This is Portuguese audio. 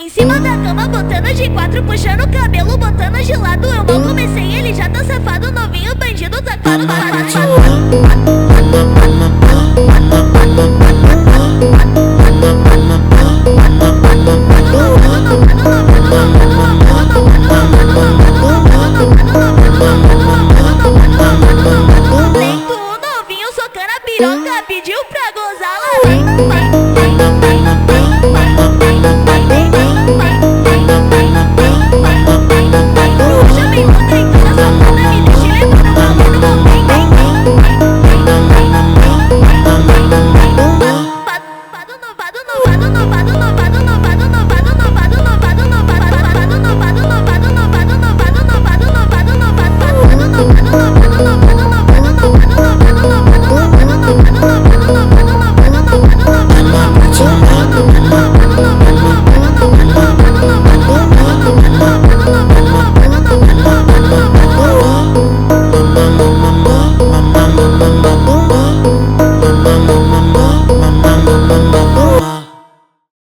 Em cima da cama, botando de quatro, puxando o cabelo, botando de lado. Eu mal comecei, ele já tá safado, novinho, bandido, tá claro.